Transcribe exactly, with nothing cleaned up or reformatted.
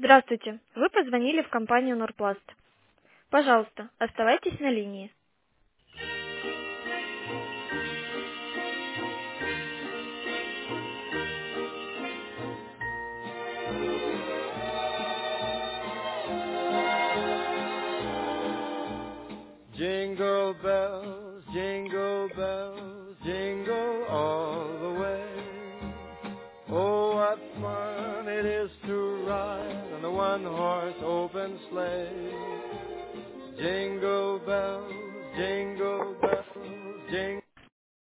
Здравствуйте. Вы позвонили в компанию Норпласт. Пожалуйста, оставайтесь на линии. Jingle bells, jingle bells, jingle all the way. Oh, what fun it is to ride on a one-horse open sleigh. Jingle bells, jingle bells, jingle